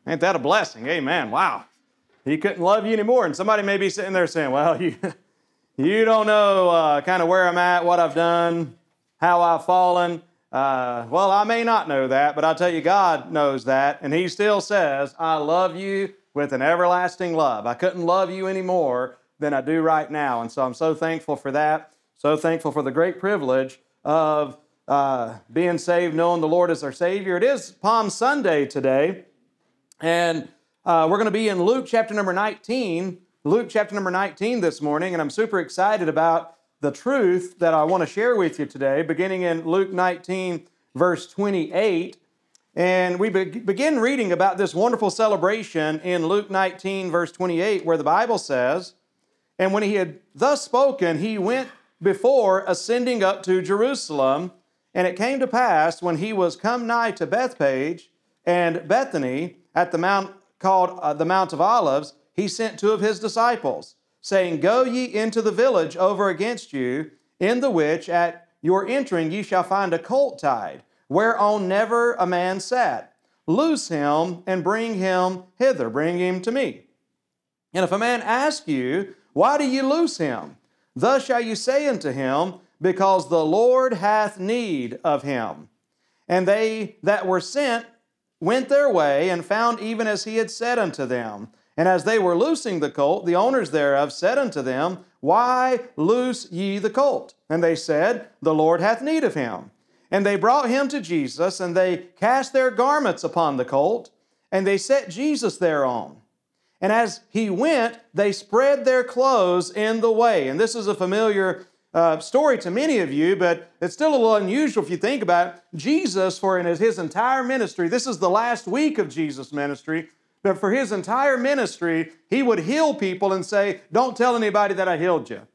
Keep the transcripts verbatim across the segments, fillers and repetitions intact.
Ain't that a blessing? Amen. Wow. He couldn't love you anymore. And somebody may be sitting there saying, well, you, you don't know uh, kind of where I'm at, what I've done, how I've fallen. Uh, well, I may not know that, but I'll tell you, God knows that. And He still says, I love you with an everlasting love. I couldn't love you any more than I do right now. And so I'm so thankful for that. So thankful for the great privilege of uh, being saved, knowing the Lord as our Savior. It is Palm Sunday today. And uh, we're going to be in Luke chapter number nineteen, Luke chapter number nineteen this morning, and I'm super excited about the truth that I want to share with you today, beginning in Luke nineteen, verse twenty-eight. And we be- begin reading about this wonderful celebration in Luke nineteen, verse twenty-eight, where the Bible says, and when he had thus spoken, he went before, ascending up to Jerusalem, and it came to pass, when he was come nigh to Bethphage and Bethany, at the mount called uh, the Mount of Olives, he sent two of his disciples, saying, Go ye into the village over against you, in the which at your entering ye shall find a colt tied, whereon never a man sat. Loose him and bring him hither, bring him to me. And if a man ask you, Why do you loose him? Thus shall you say unto him, Because the Lord hath need of him. And they that were sent went their way, and found even as he had said unto them. And as they were loosing the colt, the owners thereof said unto them, Why loose ye the colt? And they said, The Lord hath need of him. And they brought him to Jesus, and they cast their garments upon the colt, and they set Jesus thereon. And as he went, they spread their clothes in the way. And this is a familiar Uh, story to many of you, but it's still a little unusual if you think about it. Jesus, for in his entire ministry, this is the last week of Jesus' ministry, but for his entire ministry, he would heal people and say, don't tell anybody that I healed you.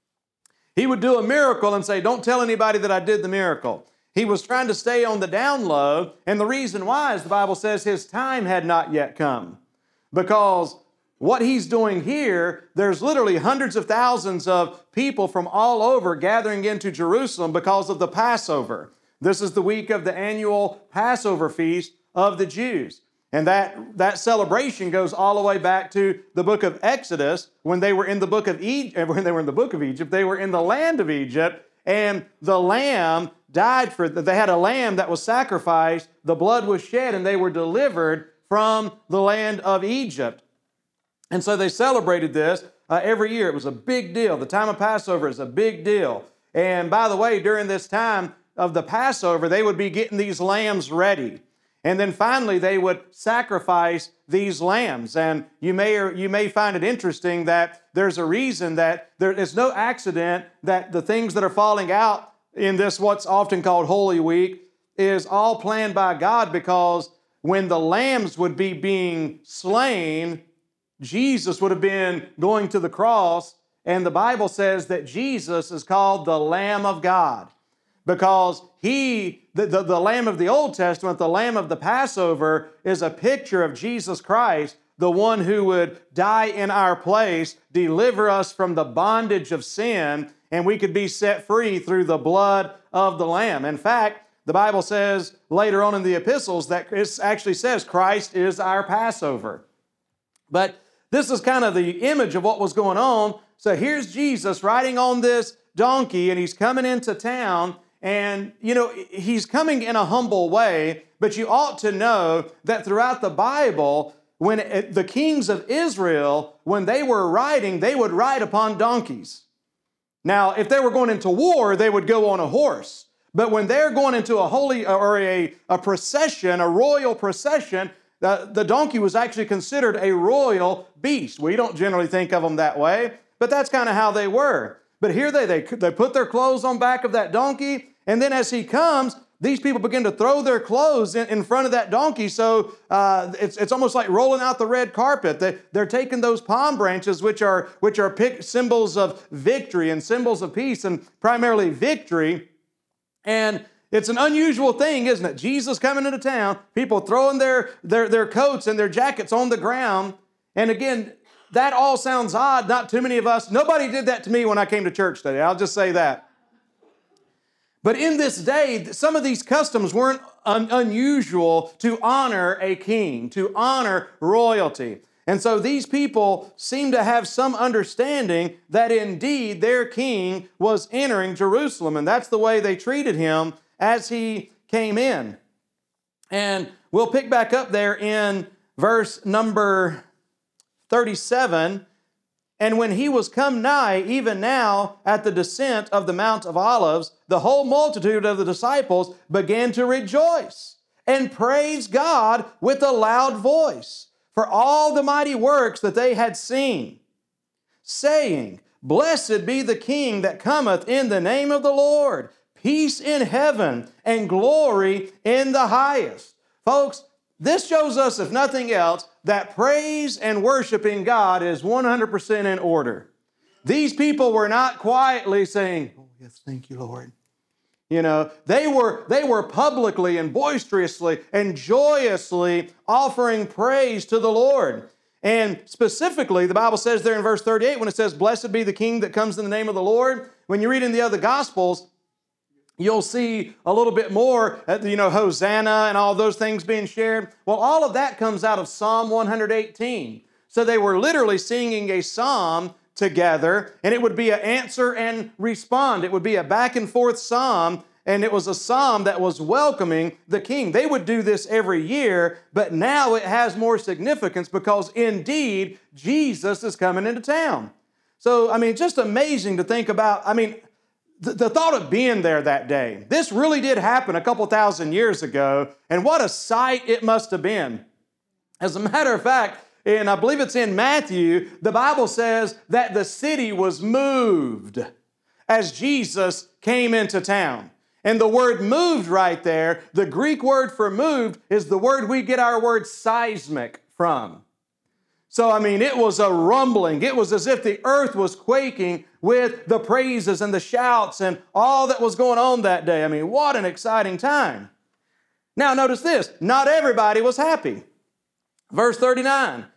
He would do a miracle and say, don't tell anybody that I did the miracle. He was trying to stay on the down low, and the reason why is the Bible says his time had not yet come. Because what he's doing here, there's literally hundreds of thousands of people from all over gathering into Jerusalem because of the Passover. This is the week of the annual Passover feast of the Jews. And that, that celebration goes all the way back to the book of Exodus, when they were in the book of Egypt, when they were in the book of Egypt, they were in the land of Egypt, and the lamb died for, they had a lamb that was sacrificed, the blood was shed, and they were delivered from the land of Egypt. And so they celebrated this uh, every year. It was a big deal. The time of Passover is a big deal. And by the way, during this time of the Passover, they would be getting these lambs ready. And then finally, they would sacrifice these lambs. And you may or you may find it interesting that there's a reason that there is no accident that the things that are falling out in this what's often called Holy Week is all planned by God, because when the lambs would be being slain, Jesus would have been going to the cross, and the Bible says that Jesus is called the Lamb of God because he, the, the, the Lamb of the Old Testament, the Lamb of the Passover, is a picture of Jesus Christ, the one who would die in our place, deliver us from the bondage of sin, and we could be set free through the blood of the Lamb. In fact, the Bible says later on in the epistles that it actually says Christ is our Passover. But this is kind of the image of what was going on. So here's Jesus riding on this donkey, and he's coming into town, and, you know, he's coming in a humble way, but you ought to know that throughout the Bible, when it, the kings of Israel, when they were riding, they would ride upon donkeys. Now, if they were going into war, they would go on a horse. But when they're going into a holy or a, a procession, a royal procession, The, the donkey was actually considered a royal beast. We don't generally think of them that way, but that's kind of how they were. But here they, they, they put their clothes on back of that donkey, and then as he comes, these people begin to throw their clothes in, in front of that donkey. So uh, it's, it's almost like rolling out the red carpet. They, they're taking those palm branches, which are, which are pic- symbols of victory and symbols of peace, and primarily victory, and it's an unusual thing, isn't it? Jesus coming into town, people throwing their, their, their coats and their jackets on the ground. And again, that all sounds odd. Not too many of us. Nobody did that to me when I came to church today. I'll just say that. But in this day, some of these customs weren't un- unusual to honor a king, to honor royalty. And so these people seem to have some understanding that indeed their king was entering Jerusalem, and that's the way they treated him as he came in. And we'll pick back up there in verse number thirty-seven. And when he was come nigh, even now at the descent of the Mount of Olives, the whole multitude of the disciples began to rejoice and praise God with a loud voice for all the mighty works that they had seen, saying, Blessed be the King that cometh in the name of the Lord, peace in heaven and glory in the highest. Folks, this shows us, if nothing else, that praise and worshiping God is one hundred percent in order. These people were not quietly saying, oh, yes, thank you, Lord. You know, they were, they were publicly and boisterously and joyously offering praise to the Lord. And specifically, the Bible says there in verse thirty-eight, when it says, Blessed be the King that comes in the name of the Lord, when you read in the other Gospels, you'll see a little bit more, you know, Hosanna and all those things being shared. Well, all of that comes out of Psalm one eighteen. So they were literally singing a psalm together, and it would be an answer and respond. It would be a back and forth psalm, and it was a psalm that was welcoming the king. They would do this every year, but now it has more significance because indeed Jesus is coming into town. So, I mean, just amazing to think about. I mean, The, the thought of being there that day, this really did happen a couple thousand years ago, and what a sight it must have been. As a matter of fact, and I believe it's in Matthew, the Bible says that the city was moved as Jesus came into town. And the word moved right there, the Greek word for moved is the word we get our word seismic from. So, I mean, it was a rumbling. It was as if the earth was quaking with the praises and the shouts and all that was going on that day. I mean, what an exciting time. Now, notice this. Not everybody was happy. Verse thirty-nine.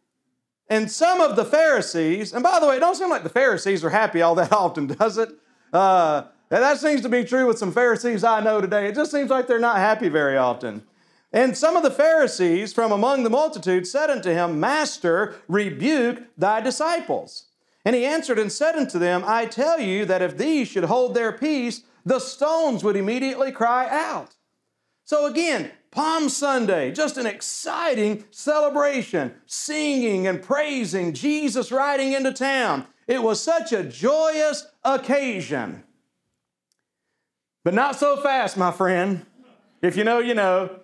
And some of the Pharisees, and by the way, it don't seem like the Pharisees are happy all that often, does it? Uh, that seems to be true with some Pharisees I know today. It just seems like they're not happy very often. And some of the Pharisees from among the multitude said unto him, Master, rebuke thy disciples. And he answered and said unto them, I tell you that if these should hold their peace, the stones would immediately cry out. So again, Palm Sunday, just an exciting celebration, singing and praising Jesus riding into town. It was such a joyous occasion. But not so fast, my friend. If you know, you know.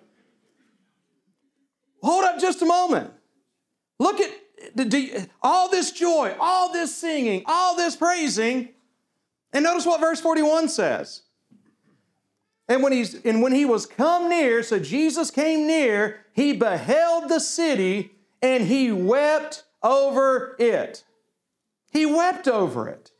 Hold up just a moment. Look at all this joy, all this singing, all this praising. And notice what verse forty-one says. And when, he's, and when he was come near, so Jesus came near, he beheld the city and he wept over it. He wept over it.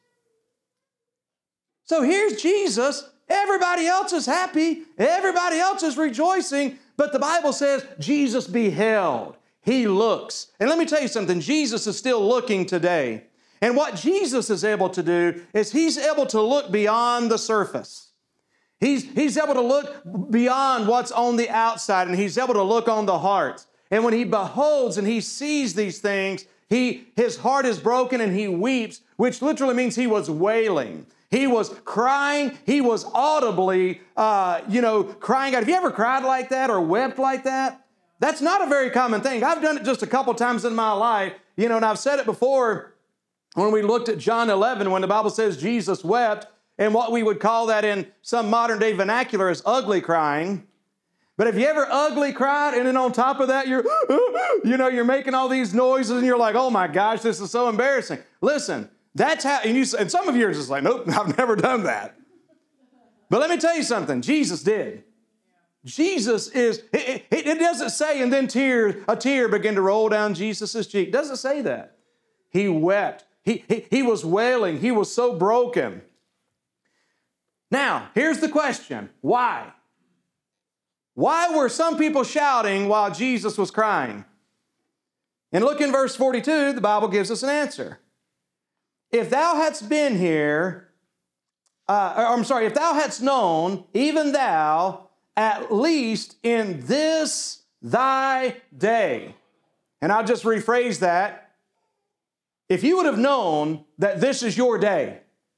So here's Jesus. Everybody else is happy. Everybody else is rejoicing. But the Bible says Jesus beheld. He looks. And let me tell you something. Jesus is still looking today. And what Jesus is able to do is he's able to look beyond the surface. He's, he's able to look beyond what's on the outside, and he's able to look on the heart. And when he beholds and he sees these things, he, his heart is broken and he weeps, which literally means he was wailing. He was crying. He was audibly, uh, you know, crying out. Have you ever cried like that or wept like that? That's not a very common thing. I've done it just a couple times in my life, you know, and I've said it before when we looked at John eleven, when the Bible says Jesus wept, and what we would call that in some modern day vernacular is ugly crying. But have you ever ugly cried and then on top of that, you're, you know, you're making all these noises and you're like, oh my gosh, this is so embarrassing. Listen, that's how, and, you, and some of you are just like, nope, I've never done that. But let me tell you something, Jesus did. Jesus is, it, it, it doesn't say, and then tears, a tear began to roll down Jesus' cheek. It doesn't say that. He wept. He, he, he was wailing. He was so broken. Now, here's the question. Why? Why were some people shouting while Jesus was crying? And look in verse forty-two, the Bible gives us an answer. If thou hadst been here, uh, I'm sorry, if thou hadst known, even thou, at least in this thy day. And I'll just rephrase that. If you would have known that this is your day,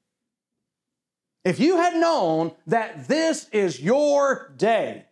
if you had known that this is your day,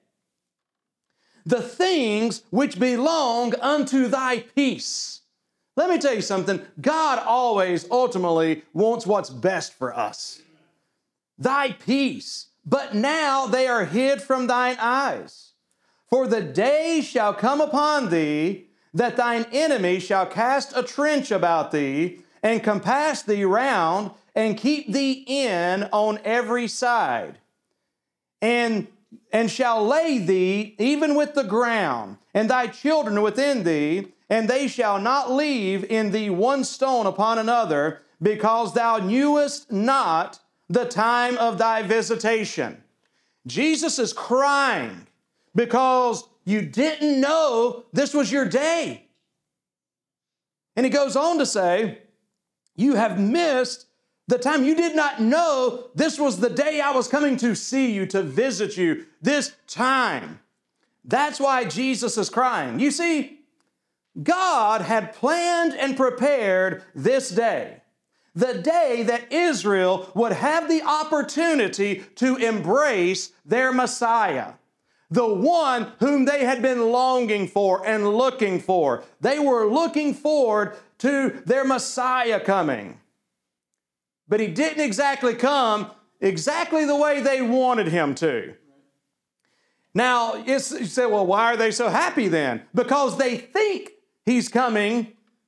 the things which belong unto thy peace. Let me tell you something. God always ultimately wants what's best for us. Thy peace. But now they are hid from thine eyes. For the day shall come upon thee that thine enemy shall cast a trench about thee and compass thee round and keep thee in on every side, and, and shall lay thee even with the ground, and thy children within thee, and they shall not leave in thee one stone upon another, because thou knewest not the time of thy visitation. Jesus is crying because you didn't know this was your day. And he goes on to say, you have missed the time. You did not know this was the day I was coming to see you, to visit you, this time. That's why Jesus is crying. You see, God had planned and prepared this day, the day that Israel would have the opportunity to embrace their Messiah, the one whom they had been longing for and looking for. They were looking forward to their Messiah coming. But he didn't exactly come exactly the way they wanted him to. Now, it's, you say, well, why are they so happy then? Because they think he's coming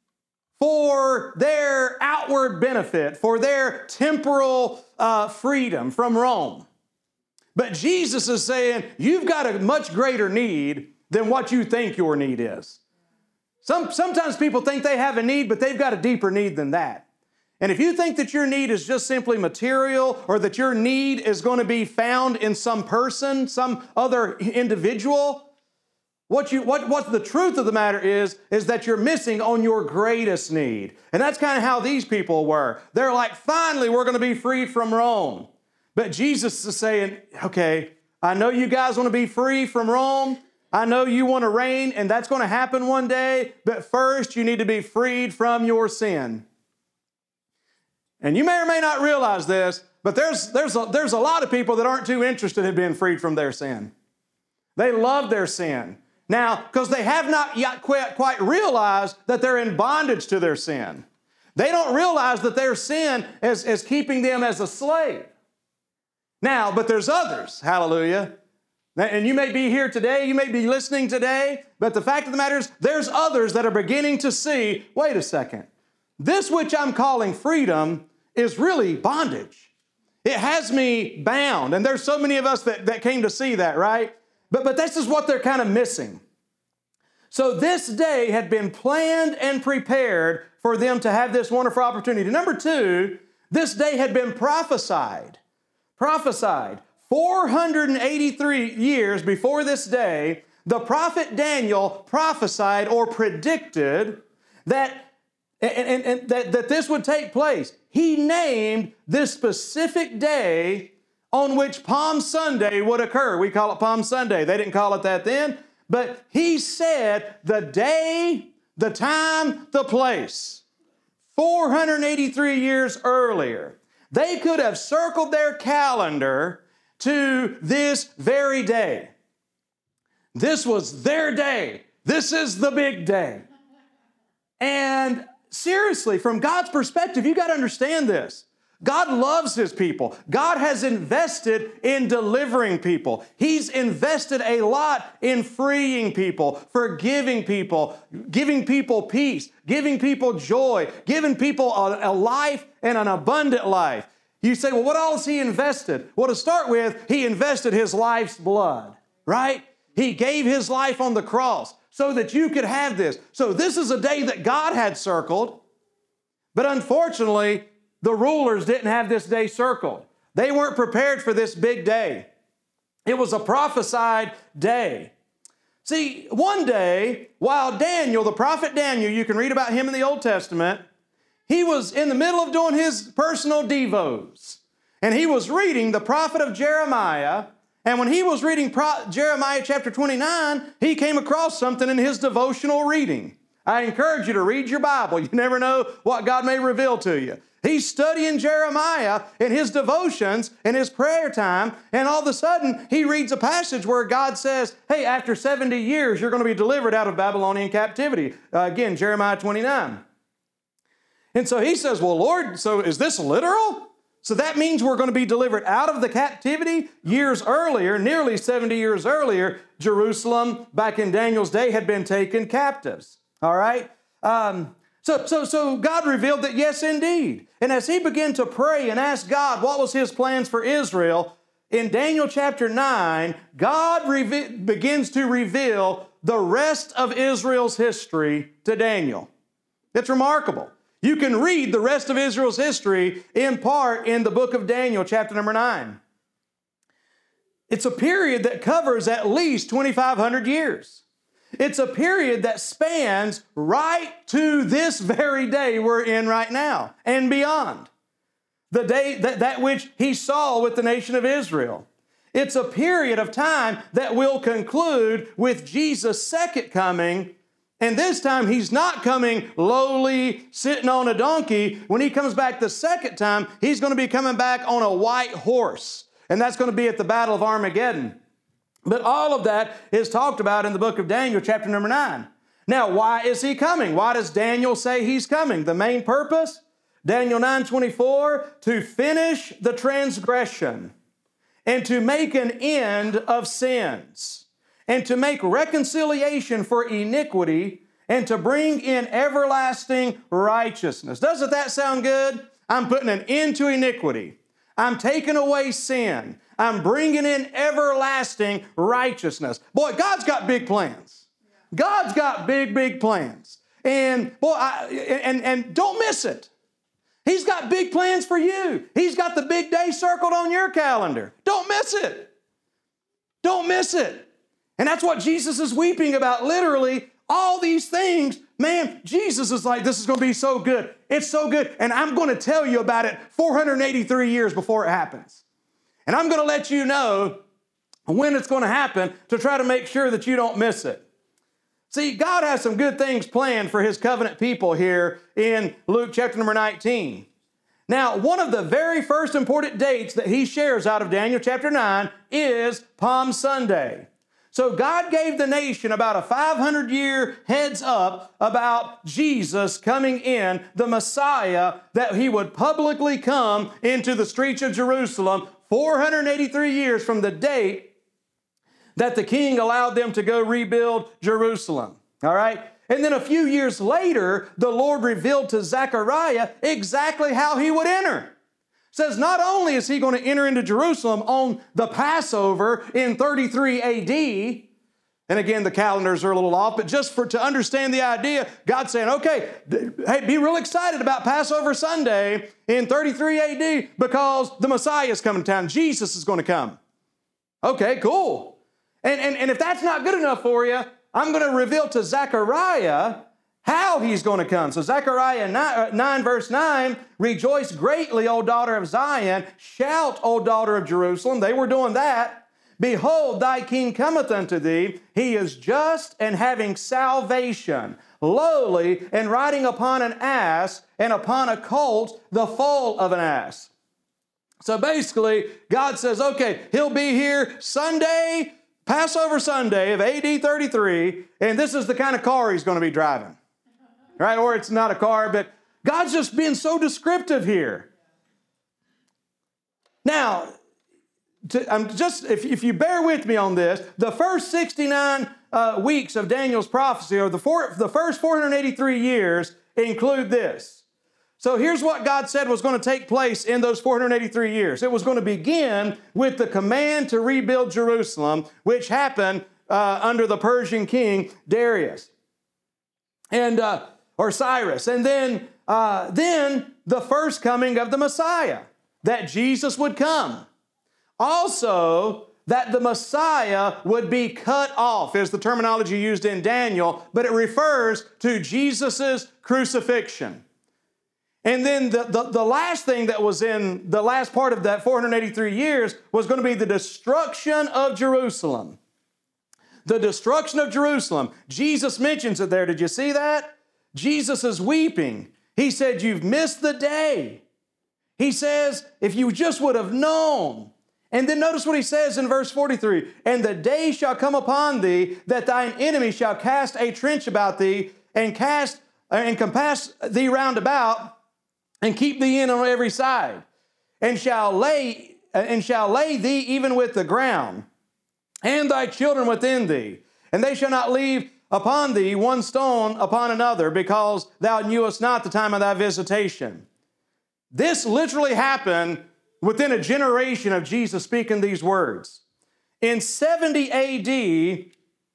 for their outward benefit, for their temporal uh, freedom from Rome. But Jesus is saying, you've got a much greater need than what you think your need is. Some, sometimes people think they have a need, but they've got a deeper need than that. And if you think that your need is just simply material, or that your need is going to be found in some person, some other individual, what you, what, what the truth of the matter is, is that you're missing on your greatest need. And that's kind of how these people were. They're like, finally, we're going to be freed from Rome. But Jesus is saying, okay, I know you guys want to be free from Rome. I know you want to reign, and that's going to happen one day. But first, you need to be freed from your sin. And you may or may not realize this, but there's, there's, a, there's a lot of people that aren't too interested in being freed from their sin. They love their sin. Now, because they have not yet quite, quite realized that they're in bondage to their sin. They don't realize that their sin is, is keeping them as a slave. Now, but there's others, hallelujah. And you may be here today, you may be listening today, but the fact of the matter is there's others that are beginning to see, wait a second, this which I'm calling freedom is really bondage. It has me bound. And there's so many of us that, that came to see that, right? But, but this is what they're kind of missing. So this day had been planned and prepared for them to have this wonderful opportunity. Number two, this day had been prophesied. Prophesied. four hundred eighty-three years before this day, the prophet Daniel prophesied or predicted that And, and, and that, that this would take place. He named this specific day on which Palm Sunday would occur. We call it Palm Sunday. They didn't call it that then. But he said the day, the time, the place. four hundred eighty-three years earlier. They could have circled their calendar to this very day. This was their day. This is the big day. And seriously, from God's perspective, you got to understand this. God loves His people. God has invested in delivering people. He's invested a lot in freeing people, forgiving people, giving people peace, giving people joy, giving people a, a life and an abundant life. You say, well, what all has He invested? Well, to start with, He invested His life's blood, right? He gave His life on the cross so that you could have this. So this is a day that God had circled, but unfortunately, the rulers didn't have this day circled. They weren't prepared for this big day. It was a prophesied day. See, one day, while Daniel, the prophet Daniel, you can read about him in the Old Testament, he was in the middle of doing his personal devos, and he was reading the prophet of Jeremiah, And when he was reading Pro- Jeremiah chapter twenty-nine, he came across something in his devotional reading. I encourage you to read your Bible. You never know what God may reveal to you. He's studying Jeremiah in his devotions, in his prayer time, and all of a sudden he reads a passage where God says, hey, after seventy years, you're going to be delivered out of Babylonian captivity. Uh, again, Jeremiah twenty-nine. And so he says, well, Lord, so is this literal? So that means we're going to be delivered out of the captivity? Years earlier, nearly seventy years earlier, Jerusalem, back in Daniel's day, had been taken captives. All right? Um, so, so, so God revealed that, yes, indeed. And as he began to pray and ask God what was his plans for Israel, in Daniel chapter nine, God reve- begins to reveal the rest of Israel's history to Daniel. It's remarkable. You can read the rest of Israel's history in part in the book of Daniel, chapter number nine. It's a period that covers at least twenty-five hundred years. It's a period that spans right to this very day we're in right now and beyond. The day that, that which he saw with the nation of Israel. It's a period of time that will conclude with Jesus' second coming. And this time, he's not coming lowly, sitting on a donkey. When he comes back the second time, he's going to be coming back on a white horse. And that's going to be at the Battle of Armageddon. But all of that is talked about in the book of Daniel, chapter number nine. Now, why is he coming? Why does Daniel say he's coming? The main purpose? Daniel nine twenty-four, to finish the transgression and to make an end of sins, and to make reconciliation for iniquity, and to bring in everlasting righteousness. Doesn't that sound good? I'm putting an end to iniquity. I'm taking away sin. I'm bringing in everlasting righteousness. Boy, God's got big plans. God's got big, big plans. And boy, I, and, and don't miss it. He's got big plans for you. He's got the big day circled on your calendar. Don't miss it. Don't miss it. And that's what Jesus is weeping about, literally, all these things. Man, Jesus is like, this is going to be so good. It's so good. And I'm going to tell you about it four hundred eighty-three years before it happens. And I'm going to let you know when it's going to happen to try to make sure that you don't miss it. See, God has some good things planned for his covenant people here in Luke chapter number nineteen. Now, one of the very first important dates that he shares out of Daniel chapter nine is Palm Sunday. So God gave the nation about a five hundred year heads up about Jesus coming in, the Messiah, that he would publicly come into the streets of Jerusalem four hundred eighty-three years from the date that the king allowed them to go rebuild Jerusalem. All right? And then a few years later, the Lord revealed to Zechariah exactly how he would enter. Says not only is he going to enter into Jerusalem on the Passover in thirty-three A D, and again, the calendars are a little off, but just for to understand the idea, God's saying, okay, hey, be real excited about Passover Sunday in thirty-three A D because the Messiah is coming to town. Jesus is going to come. Okay, cool. And, and, and if that's not good enough for you, I'm going to reveal to Zechariah how he's going to come. So Zechariah nine, nine verse nine, rejoice greatly, O daughter of Zion. Shout, O daughter of Jerusalem. They were doing that. Behold, thy king cometh unto thee. He is just and having salvation, lowly and riding upon an ass and upon a colt, the foal of an ass. So basically, God says, okay, he'll be here Sunday, Passover Sunday of A D thirty-three, and this is the kind of car he's going to be driving. Right? Or it's not a car, but God's just being so descriptive here. Now, to, I'm just if, if you bear with me on this, the first sixty-nine uh, weeks of Daniel's prophecy, or the, four, the first four hundred eighty-three years, include this. So here's what God said was going to take place in those four hundred eighty-three years. It was going to begin with the command to rebuild Jerusalem, which happened uh, under the Persian king Darius. And uh, or Cyrus, and then, uh, then the first coming of the Messiah, that Jesus would come. Also, that the Messiah would be cut off, is the terminology used in Daniel, but it refers to Jesus' crucifixion. And then the, the, the last thing that was in the last part of that four hundred eighty-three years was going to be the destruction of Jerusalem. The destruction of Jerusalem. Jesus mentions it there. Did you see that? Jesus is weeping. He said, you've missed the day. He says, if you just would have known. And then notice what he says in verse forty-three. And the day shall come upon thee that thine enemy shall cast a trench about thee and cast and compass thee round about and keep thee in on every side and shall lay and shall lay thee even with the ground and thy children within thee. And they shall not leave upon thee one stone upon another, because thou knewest not the time of thy visitation. This literally happened within a generation of Jesus speaking these words. In seventy A D,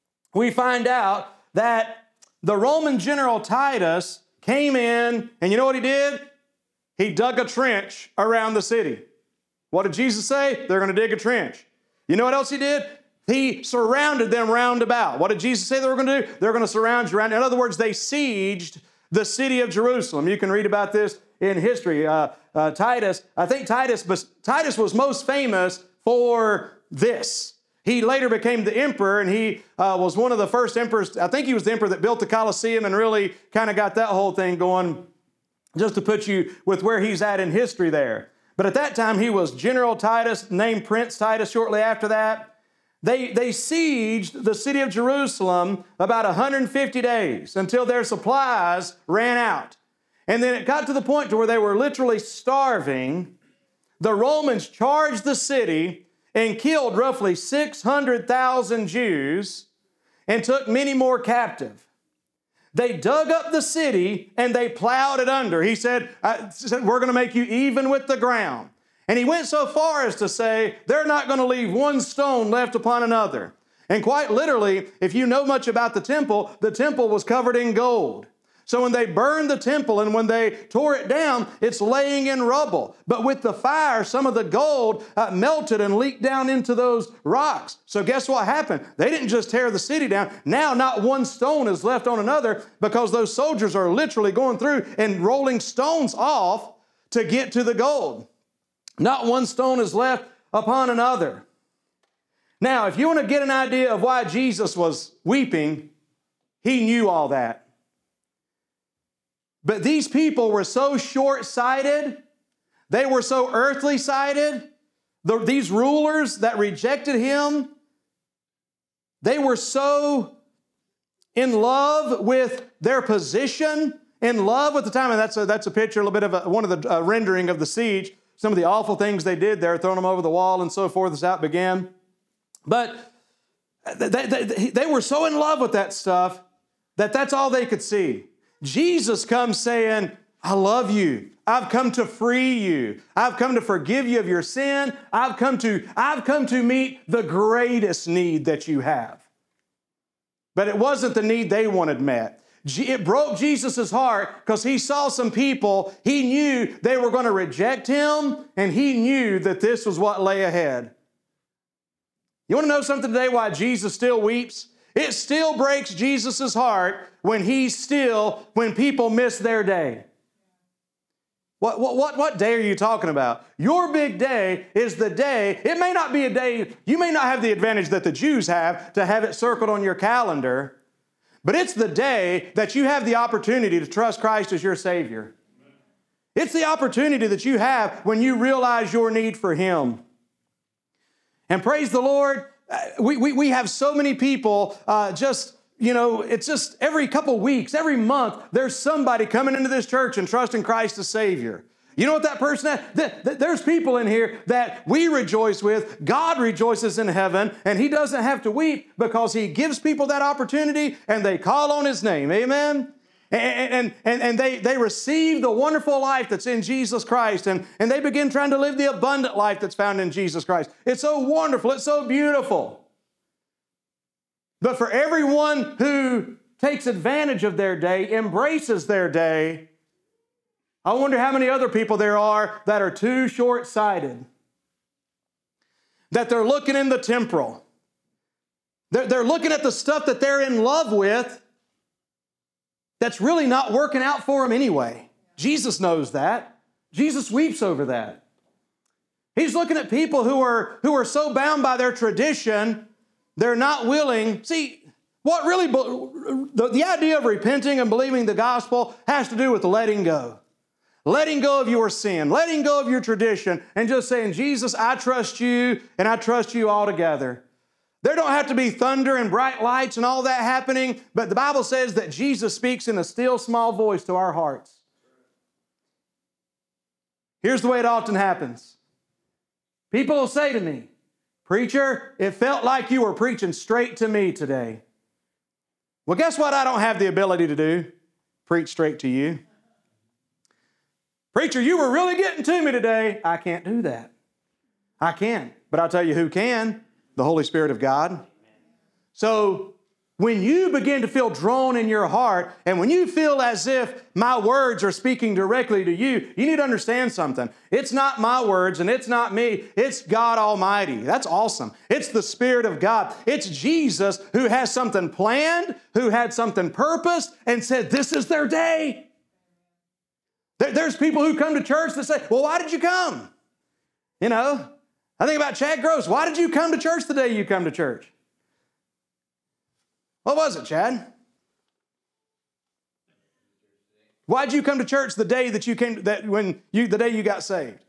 we find out that the Roman general Titus came in, and you know what he did? He dug a trench around the city. What did Jesus say? They're going to dig a trench. You know what else he did? He surrounded them round about. What did Jesus say they were going to do? They're going to surround you around. In other words, they sieged the city of Jerusalem. You can read about this in history. Uh, uh, Titus, I think Titus, but Titus was most famous for this. He later became the emperor, and he uh, was one of the first emperors. I think he was the emperor that built the Colosseum and really kind of got that whole thing going, just to put you with where he's at in history there. But at that time, he was General Titus, named Prince Titus shortly after that. They, they sieged the city of Jerusalem about one hundred fifty days until their supplies ran out. And then it got to the point to where they were literally starving. The Romans charged the city and killed roughly six hundred thousand Jews and took many more captive. They dug up the city and they plowed it under. He said, I said we're going to make you even with the ground. And he went so far as to say, they're not going to leave one stone left upon another. And quite literally, if you know much about the temple, the temple was covered in gold. So when they burned the temple and when they tore it down, it's laying in rubble. But with the fire, some of the gold uh, melted and leaked down into those rocks. So guess what happened? They didn't just tear the city down. Now not one stone is left on another, because those soldiers are literally going through and rolling stones off to get to the gold. Not one stone is left upon another. Now, if you want to get an idea of why Jesus was weeping, he knew all that. But these people were so short-sighted, they were so earthly-sighted, the, these rulers that rejected him, they were so in love with their position, in love with the time, and that's a, that's a picture, a little bit of a, one of the uh, rendering of the siege, some of the awful things they did there, throwing them over the wall and so forth as that began. But they, they, they were so in love with that stuff that that's all they could see. Jesus comes saying, I love you. I've come to free you. I've come to forgive you of your sin. I've come to, I've come to meet the greatest need that you have. But it wasn't the need they wanted met. It broke Jesus' heart because he saw some people, he knew they were going to reject him, and he knew that this was what lay ahead. You want to know something today why Jesus still weeps? It still breaks Jesus' heart when he still, when people miss their day. What, what, what, what day are you talking about? Your big day is the day, it may not be a day, you may not have the advantage that the Jews have to have it circled on your calendar, but it's the day that you have the opportunity to trust Christ as your Savior. It's the opportunity that you have when you realize your need for him. And praise the Lord, we, we, we have so many people uh, just, you know, it's just every couple weeks, every month, there's somebody coming into this church and trusting Christ as Savior. You know what that person is? There's people in here that we rejoice with. God rejoices in heaven, and he doesn't have to weep because he gives people that opportunity and they call on his name. Amen? And, and, and they, they receive the wonderful life that's in Jesus Christ, and, and they begin trying to live the abundant life that's found in Jesus Christ. It's so wonderful. It's so beautiful. But for everyone who takes advantage of their day, embraces their day, I wonder how many other people there are that are too short-sighted, that they're looking in the temporal. They're, they're looking at the stuff that they're in love with that's really not working out for them anyway. Jesus knows that. Jesus weeps over that. He's looking at people who are, who are so bound by their tradition, they're not willing. See, what really, the, the idea of repenting and believing the gospel has to do with letting go. Letting go of your sin, letting go of your tradition, and just saying, Jesus, I trust you, and I trust you altogether. There don't have to be thunder and bright lights and all that happening, but the Bible says that Jesus speaks in a still small voice to our hearts. Here's the way it often happens. People will say to me, preacher, it felt like you were preaching straight to me today. Well, guess what I don't have the ability to do? Preach straight to you. Preacher, you were really getting to me today. I can't do that. I can't. But I'll tell you who can. The Holy Spirit of God. So when you begin to feel drawn in your heart, and when you feel as if my words are speaking directly to you, you need to understand something. It's not my words and it's not me. It's God Almighty. That's awesome. It's the Spirit of God. It's Jesus who has something planned, who had something purposed, and said, this is their day. There's people who come to church that say, well, why did you come? You know, I think about Chad Gross. Why did you come to church the day you come to church? What was it, Chad? Why did you come to church the day that you came, that when you, the day you got saved?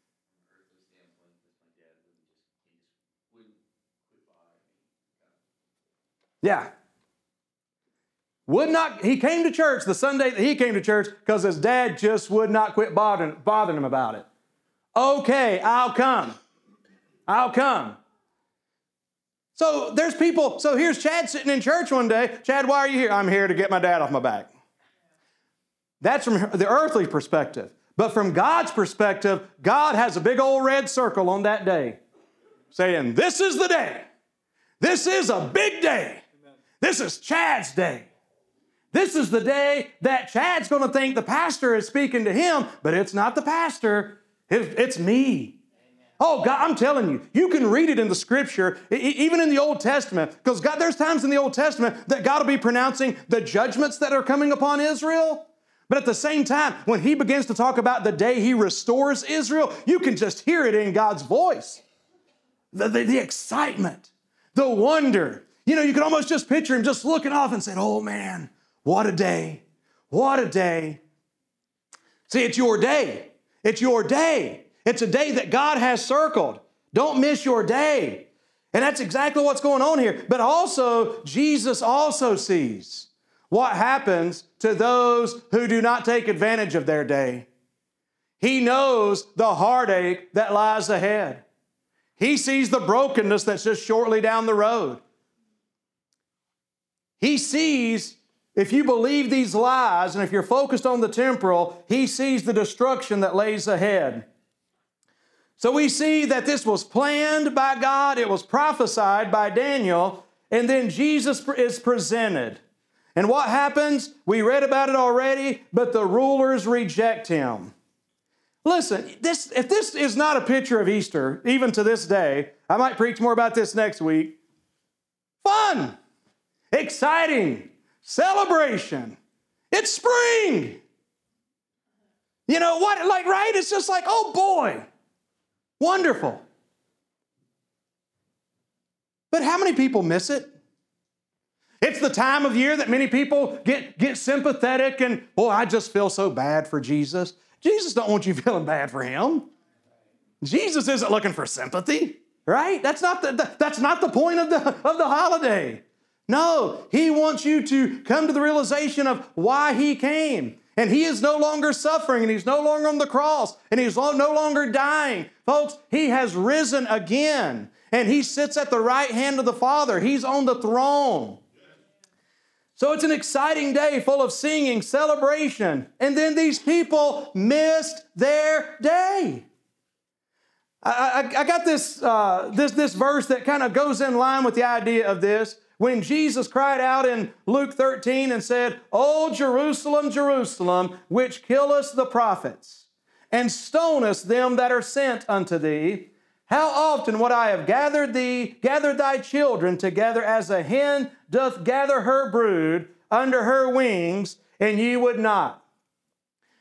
Yeah. Would not, he came to church the Sunday that he came to church because his dad just would not quit bothering, bothering him about it. Okay, I'll come. I'll come. So there's people, so here's Chad sitting in church one day. Chad, why are you here? I'm here to get my dad off my back. That's from the earthly perspective. But from God's perspective, God has a big old red circle on that day saying, this is the day. This is a big day. This is Chad's day. This is the day that Chad's going to think the pastor is speaking to him, but it's not the pastor. It's me. Oh, God, I'm telling you, you can read it in the Scripture, even in the Old Testament, because God, there's times in the Old Testament that God will be pronouncing the judgments that are coming upon Israel. But at the same time, when He begins to talk about the day He restores Israel, you can just hear it in God's voice. The, the, the excitement, the wonder. You know, you can almost just picture Him just looking off and saying, oh, man, what a day. What a day. See, it's your day. It's your day. It's a day that God has circled. Don't miss your day. And that's exactly what's going on here. But also, Jesus also sees what happens to those who do not take advantage of their day. He knows the heartache that lies ahead. He sees the brokenness that's just shortly down the road. He sees, if you believe these lies and if you're focused on the temporal, He sees the destruction that lays ahead. So we see that this was planned by God, it was prophesied by Daniel, and then Jesus is presented. And what happens? We read about it already, but the rulers reject Him. Listen, this, if this is not a picture of Easter, even to this day, I might preach more about this next week. Fun, exciting, celebration. It's spring. You know what? Like, right? It's just like, oh boy. Wonderful. But how many people miss it? It's the time of year that many people get, get sympathetic and, oh, I just feel so bad for Jesus. Jesus don't want you feeling bad for Him. Jesus isn't looking for sympathy, right? That's not the, that's not the point of the, of the holiday. No, He wants you to come to the realization of why He came. And He is no longer suffering, and He's no longer on the cross, and He's no longer dying. Folks, He has risen again, and He sits at the right hand of the Father. He's on the throne. So it's an exciting day full of singing, celebration, and then these people missed their day. I, I, I got this, uh, this, this verse that kind of goes in line with the idea of this. When Jesus cried out in Luke thirteen and said, O Jerusalem, Jerusalem, which killest the prophets, and stonest them that are sent unto thee, how often would I have gathered thee, gathered thy children together as a hen doth gather her brood under her wings, and ye would not.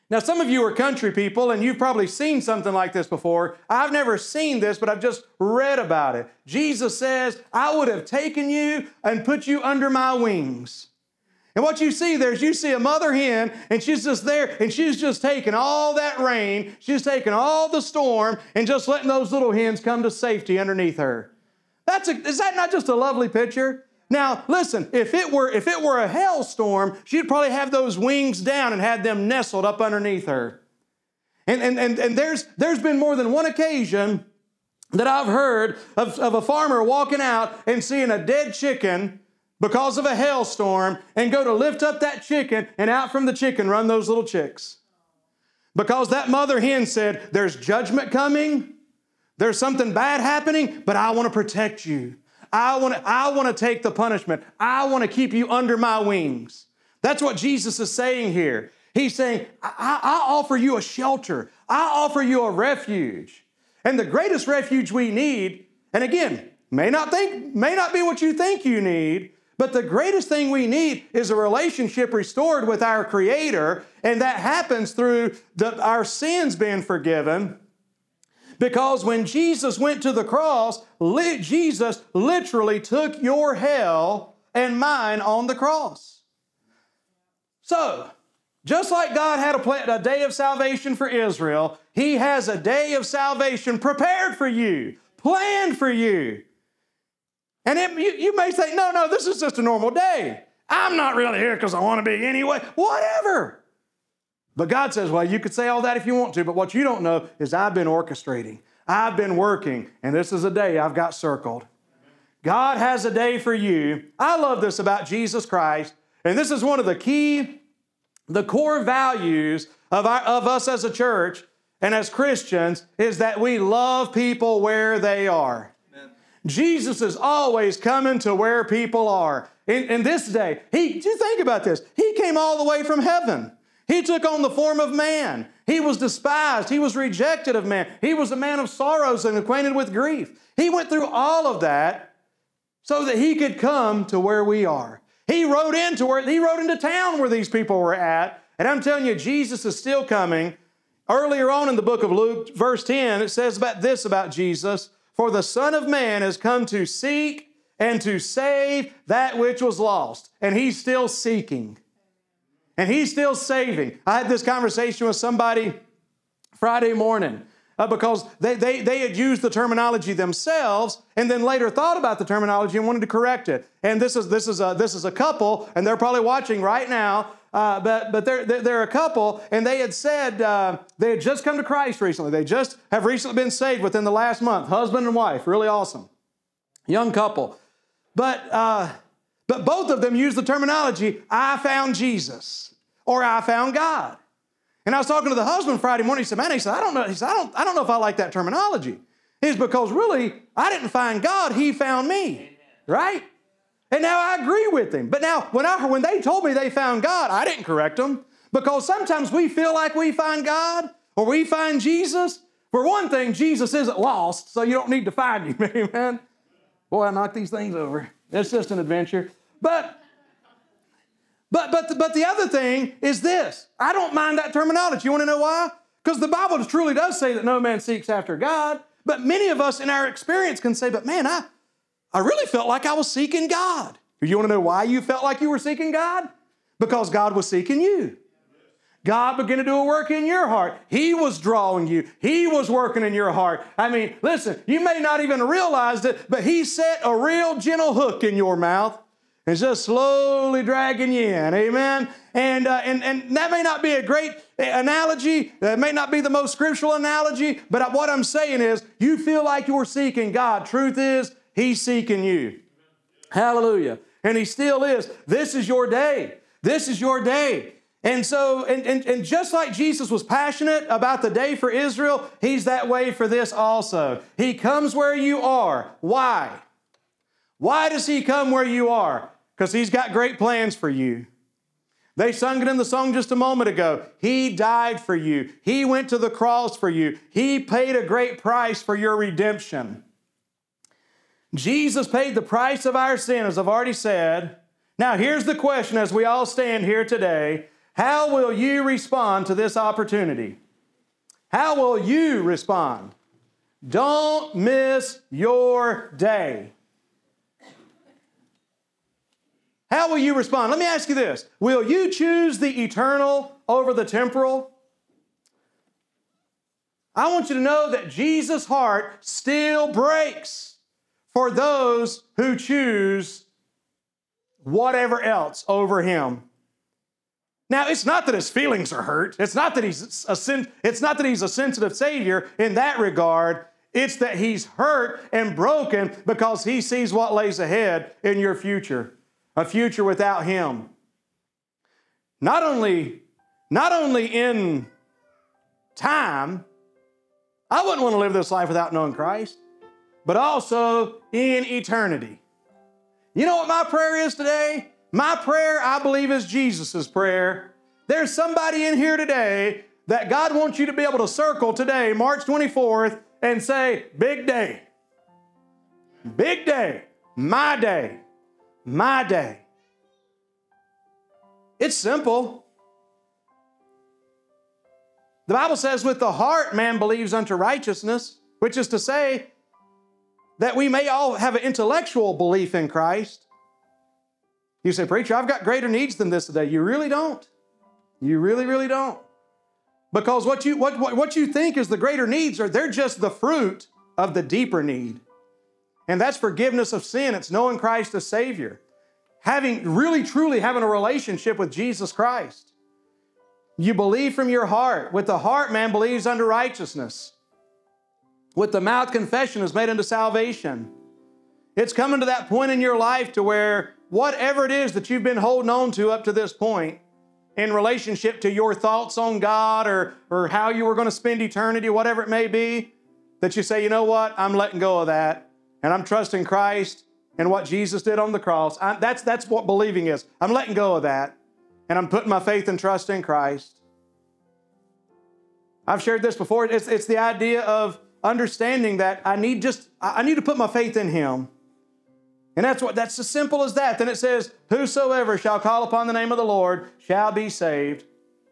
Now, some of you are country people, and you've probably seen something like this before. I've never seen this, but I've just read about it. Jesus says, I would have taken you and put you under my wings. And what you see there is you see a mother hen, and she's just there, and she's just taking all that rain, she's taking all the storm, and just letting those little hens come to safety underneath her. That's a, is that not just a lovely picture? Now, listen, if it were if it were a hailstorm, she'd probably have those wings down and had them nestled up underneath her. And, and, and, and there's, there's been more than one occasion that I've heard of, of a farmer walking out and seeing a dead chicken because of a hailstorm and go to lift up that chicken, and out from the chicken run those little chicks. Because that mother hen said, there's judgment coming, there's something bad happening, but I want to protect you. I want to, I want to take the punishment. I want to keep you under my wings. That's what Jesus is saying here. He's saying, I, I offer you a shelter. I offer you a refuge. And the greatest refuge we need, and again, may not think, may not be what you think you need, but the greatest thing we need is a relationship restored with our Creator, and that happens through the, our sins being forgiven. Because when Jesus went to the cross, li- Jesus literally took your hell and mine on the cross. So, just like God had a, pla- a day of salvation for Israel, He has a day of salvation prepared for you, planned for you. And it, you, you may say, no, no, this is just a normal day. I'm not really here because I want to be anyway. Whatever. But God says, well, you could say all that if you want to, but what you don't know is I've been orchestrating. I've been working, and this is a day I've got circled. God has a day for you. I love this about Jesus Christ, and this is one of the key, the core values of, our, of us as a church and as Christians is that we love people where they are. Amen. Jesus is always coming to where people are. In, in this day, he, you think about this, He came all the way from heaven. He took on the form of man. He was despised. He was rejected of man. He was a man of sorrows and acquainted with grief. He went through all of that so that He could come to where we are. He rode into where He rode into town where these people were at. And I'm telling you, Jesus is still coming. Earlier on in the book of Luke, verse ten, it says about this about Jesus, for the Son of Man has come to seek and to save that which was lost. And He's still seeking. And He's still saving. I had this conversation with somebody Friday morning uh, because they, they, they had used the terminology themselves and then later thought about the terminology and wanted to correct it. And this is, this is, a, this is a couple, and they're probably watching right now, uh, but, but they're, they're a couple, and they had said uh, they had just come to Christ recently. They just have recently been saved within the last month, husband and wife, really awesome. Young couple. But... Uh, But both of them use the terminology, I found Jesus, or I found God. And I was talking to the husband Friday morning. He said, man, he said, I don't know. He said, I don't, I don't know if I like that terminology. It's because really, I didn't find God, He found me. Amen. Right? And now I agree with him. But now, when I when they told me they found God, I didn't correct them. Because sometimes we feel like we find God, or we find Jesus. For one thing, Jesus isn't lost, so you don't need to find Him. Amen? Boy, I knocked these things over. It's just an adventure. But, but, but, the, but the other thing is this. I don't mind that terminology. You want to know why? Because the Bible truly does say that no man seeks after God. But many of us in our experience can say, but man, I, I really felt like I was seeking God. You want to know why you felt like you were seeking God? Because God was seeking you. God began to do a work in your heart. He was drawing you. He was working in your heart. I mean, listen, you may not even realize it, but He set a real gentle hook in your mouth and just slowly dragging you in. Amen? And, uh, and, and that may not be a great analogy. That may not be the most scriptural analogy, but what I'm saying is you feel like you're seeking God. Truth is, He's seeking you. Hallelujah. And He still is. This is your day. This is your day. And so, and, and, and just like Jesus was passionate about the day for Israel, He's that way for this also. He comes where you are. Why? Why does He come where you are? Because He's got great plans for you. They sung it in the song just a moment ago. He died for you. He went to the cross for you. He paid a great price for your redemption. Jesus paid the price of our sin, as I've already said. Now, here's the question as we all stand here today. How will you respond to this opportunity? How will you respond? Don't miss your day. How will you respond? Let me ask you this. Will you choose the eternal over the temporal? I want you to know that Jesus' heart still breaks for those who choose whatever else over Him. Now, it's not that His feelings are hurt. It's not that He's a sen- it's not that He's a sensitive Savior in that regard. It's that He's hurt and broken because He sees what lays ahead in your future, a future without Him. Not only, not only in time, I wouldn't want to live this life without knowing Christ, but also in eternity. You know what my prayer is today? My prayer, I believe, is Jesus' prayer. There's somebody in here today that God wants you to be able to circle today, March twenty-fourth, and say, big day. Big day. My day. My day. It's simple. The Bible says, with the heart man believes unto righteousness, which is to say that we may all have an intellectual belief in Christ. You say, preacher, I've got greater needs than this today. You really don't. You really, really don't. Because what you, what, what, what you think is the greater needs are, they're just the fruit of the deeper need. And that's forgiveness of sin. It's knowing Christ as Savior. Having, really, truly having a relationship with Jesus Christ. You believe from your heart. With the heart, man believes unto righteousness. With the mouth, confession is made unto salvation. It's coming to that point in your life to where whatever it is that you've been holding on to up to this point in relationship to your thoughts on God or, or how you were going to spend eternity, whatever it may be, that you say, you know what, I'm letting go of that and I'm trusting Christ and what Jesus did on the cross. I, that's, that's what believing is. I'm letting go of that. And I'm putting my faith and trust in Christ. I've shared this before. It's, it's the idea of understanding that I need just, I need to put my faith in Him. And that's what, that's as simple as that. Then it says, whosoever shall call upon the name of the Lord shall be saved.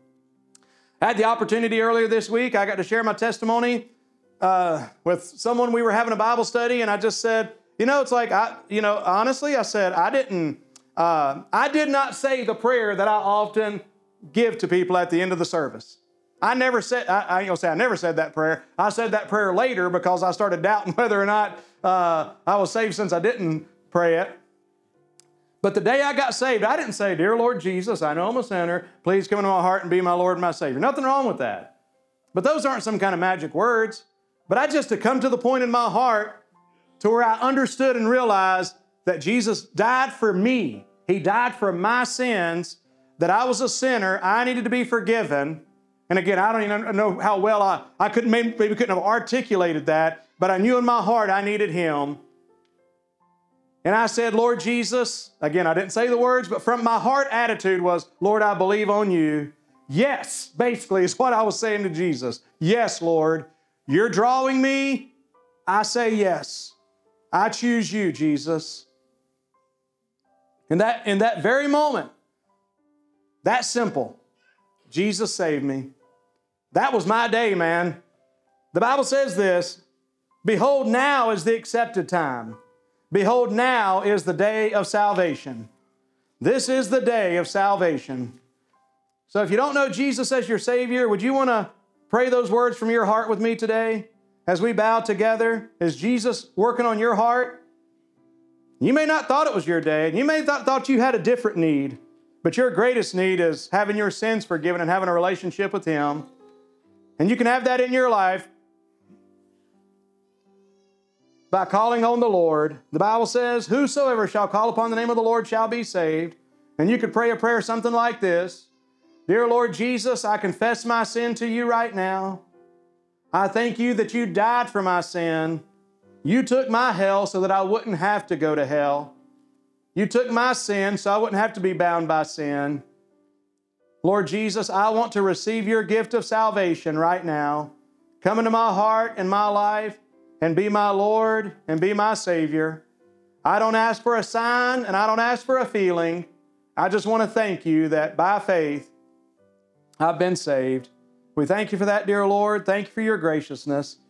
I had the opportunity earlier this week. I got to share my testimony uh, with someone. We were having a Bible study and I just said, you know, it's like, I, you know, honestly, I said, I didn't, Uh, I did not say the prayer that I often give to people at the end of the service. I never said, I, I ain't gonna say I never said that prayer. I said that prayer later because I started doubting whether or not uh, I was saved since I didn't pray it. But the day I got saved, I didn't say, dear Lord Jesus, I know I'm a sinner. Please come into my heart and be my Lord and my Savior. Nothing wrong with that. But those aren't some kind of magic words. But I just to come to the point in my heart to where I understood and realized that Jesus died for me. He died for my sins, that I was a sinner. I needed to be forgiven. And again, I don't even know how well I, I couldn't, maybe, maybe couldn't have articulated that, but I knew in my heart I needed Him. And I said, Lord Jesus, again, I didn't say the words, but from my heart attitude was, Lord, I believe on you. Yes, basically is what I was saying to Jesus. Yes, Lord, you're drawing me. I say yes. I choose you, Jesus. In that, in that very moment, that simple, Jesus saved me. That was my day, man. The Bible says this, behold, now is the accepted time. Behold, now is the day of salvation. This is the day of salvation. So if you don't know Jesus as your Savior, would you want to pray those words from your heart with me today? As we bow together, is Jesus working on your heart? You may not thought it was your day, and you may have thought you had a different need, but your greatest need is having your sins forgiven and having a relationship with Him. And you can have that in your life by calling on the Lord. The Bible says, whosoever shall call upon the name of the Lord shall be saved. And you could pray a prayer something like this. Dear Lord Jesus, I confess my sin to you right now. I thank you that you died for my sin. You took my hell so that I wouldn't have to go to hell. You took my sin so I wouldn't have to be bound by sin. Lord Jesus, I want to receive your gift of salvation right now. Come into my heart and my life and be my Lord and be my Savior. I don't ask for a sign and I don't ask for a feeling. I just want to thank you that by faith I've been saved. We thank you for that, dear Lord. Thank you for your graciousness.